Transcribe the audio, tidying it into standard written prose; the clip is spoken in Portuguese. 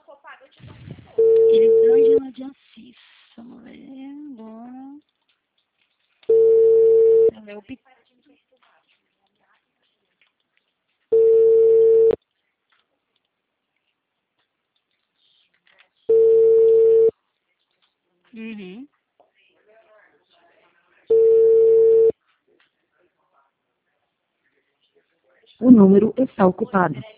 Elisângela de Assis. Vamos ver agora. Ela é o Uhum. O número está ocupado.